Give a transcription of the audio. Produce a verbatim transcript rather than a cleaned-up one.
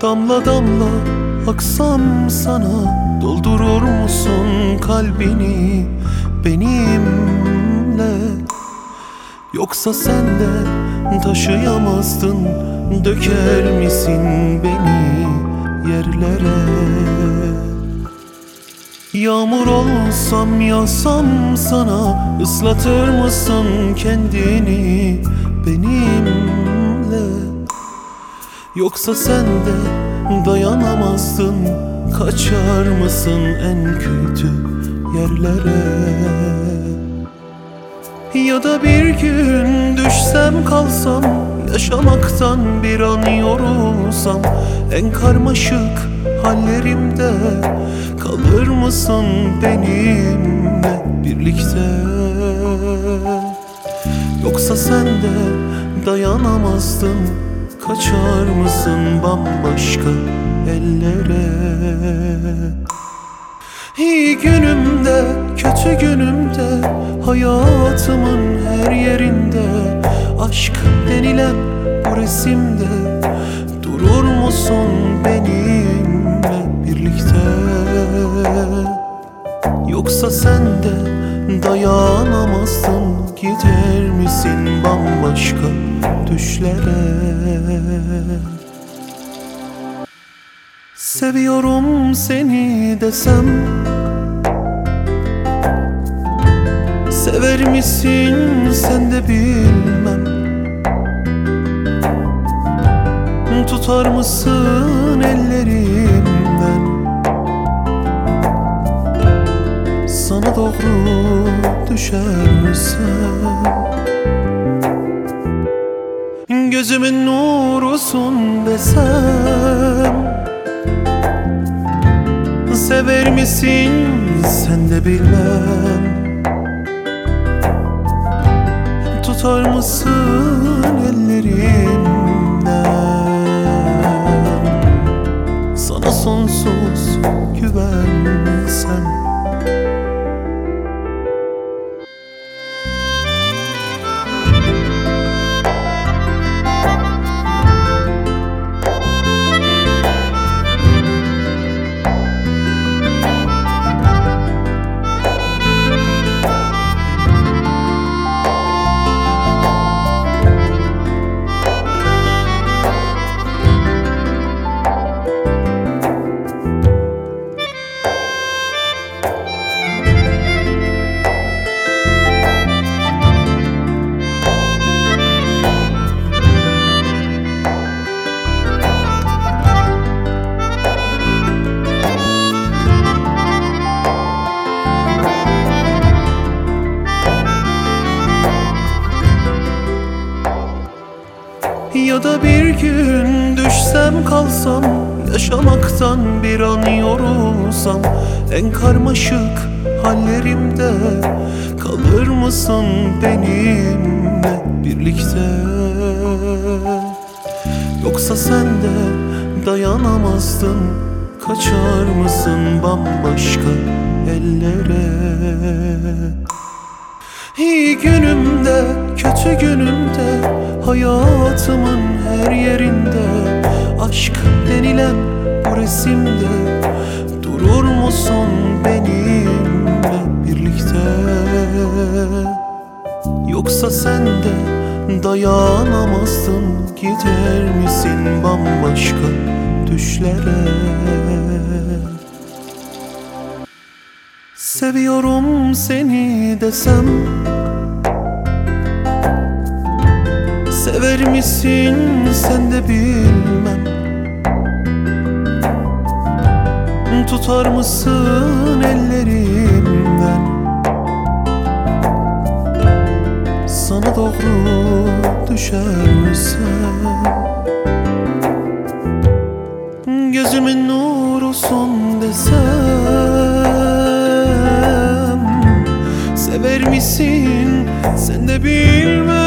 Damla damla aksam sana, doldurur musun kalbini benimle? Yoksa sen de taşıyamazdın, döker misin beni yerlere? Yağmur olsam yağsam sana, ıslatır mısın kendini benimle? Yoksa sen de dayanamazdın, kaçar mısın en kötü yerlere? Ya da bir gün düşsem kalsam, yaşamaktan bir an yorulsam, en karmaşık hallerimde kalır mısın benimle birlikte? Yoksa sen de dayanamazdın, kaçar mısın bambaşka ellere? İyi günümde, kötü günümde, hayatımın her yerinde, aşk denilen bu resimde durur musun benimle birlikte? Yoksa sen de dayanamazdın, gider misin bambaşka düşlere? Seviyorum seni desem, sever misin sen de bilmem. Tutar mısın ellerimden, sana doğru düşersem? Gözümün nurusun desem, sever misin sen de bilmem. Tutar mısın ellerimden, sana sonsuz güvensem? Ya da bir gün düşsem kalsam, yaşamaktan bir an yorulsam, en karmaşık hallerimde kalır mısın benimle birlikte? Yoksa sen de dayanamazdın, kaçar mısın bambaşka ellere? İyi günümde, kötü günümde, hayatımın her yerinde, aşk denilen bu resimde durur musun benimle birlikte? Yoksa sen de dayanamazdın, gider misin bambaşka düşlere? Seviyorum seni desem, sever misin sen de bilmem. Tutar mısın ellerimden, sana doğru düşersem? Gözümün nurusun desem, sever misin sen de bilmem.